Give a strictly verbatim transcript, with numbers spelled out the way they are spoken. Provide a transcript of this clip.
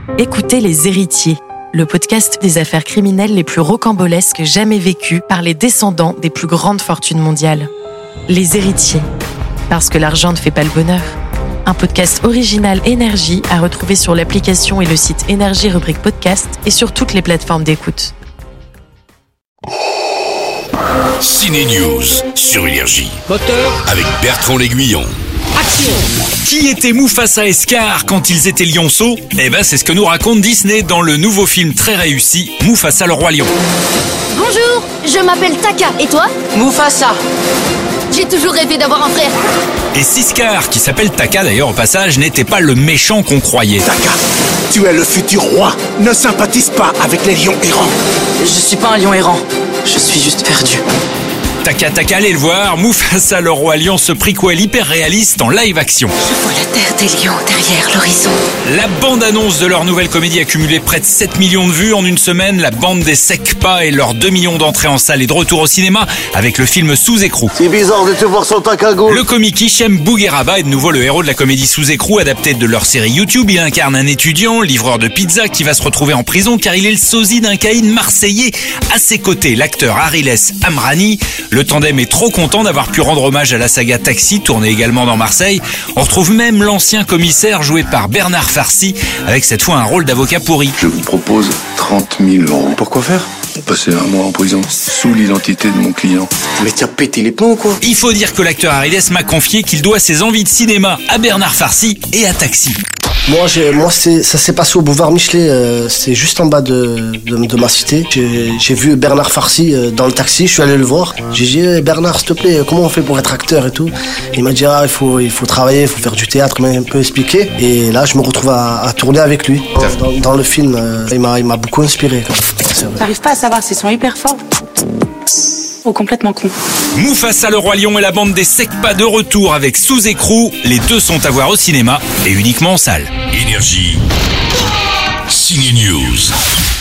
Écoutez Les Héritiers, le podcast des affaires criminelles les plus rocambolesques jamais vécues par les descendants des plus grandes fortunes mondiales. Les Héritiers, parce que l'argent ne fait pas le bonheur. Un podcast original Énergie à retrouver sur l'application et le site Énergie rubrique podcast et sur toutes les plateformes d'écoute. Ciné News sur Énergie. Moteur. Avec Bertrand L'Aiguillon. Action. Qui était Mufasa et Scar quand ils étaient lionceaux ? Eh ben, c'est ce que nous raconte Disney dans le nouveau film très réussi, Mufasa le roi lion. Bonjour, je m'appelle Taka, et toi ? Mufasa. J'ai toujours rêvé d'avoir un frère. Et si Scar, qui s'appelle Taka d'ailleurs au passage, n'était pas le méchant qu'on croyait. Taka, tu es le futur roi. Ne sympathise pas avec les lions errants. Je suis pas un lion errant, je suis juste perdu. Taka Taka, allez le voir, Mufasa le roi lion, ce prequel hyper réaliste en live action. Je vois la terre des lions derrière l'horizon. La bande-annonce de leur nouvelle comédie a cumulé près de sept millions de vues en une semaine. La bande des Secpa et leurs deux millions d'entrées en salle est de retour au cinéma avec le film Sous écrou. C'est bizarre de te voir sans ta cagoule. Le comique Hichem Bougueraba est de nouveau le héros de la comédie Sous écrou, adaptée de leur série YouTube. Il incarne un étudiant, livreur de pizza, qui va se retrouver en prison car il est le sosie d'un caïd marseillais. À ses côtés, l'acteur Ariles Amrani. Le tandem est trop content d'avoir pu rendre hommage à la saga Taxi, tournée également dans Marseille. On retrouve même l'ancien commissaire joué par Bernard Farcy, avec cette fois un rôle d'avocat pourri. Je vous propose trente mille euros. Pourquoi faire ? Pour passer un mois en prison, sous l'identité de mon client. Mais t'as pété les plombs, quoi. Il faut dire que l'acteur Ariles m'a confié qu'il doit ses envies de cinéma à Bernard Farcy et à Taxi. Moi, j'ai, moi c'est, ça s'est passé au boulevard Michelet, euh, c'est juste en bas de, de, de ma cité. J'ai, j'ai vu Bernard Farcy euh, dans le taxi, je suis allé le voir. J'ai dit, hey, Bernard, s'il te plaît, comment on fait pour être acteur et tout ? Il m'a dit, ah, il faut, il faut travailler, il faut faire du théâtre, il m'a un peu expliqué. Et là, je me retrouve à, à tourner avec lui. Dans, dans le film, euh, il, m'a, il m'a beaucoup inspiré. T'arrives pas à savoir s'ils sont hyper forts ou complètement cons. Mufasa le roi lion et la bande des Secpa de retour avec Sous écrou. Les deux sont à voir au cinéma et uniquement en salle. Énergie. Ciné News.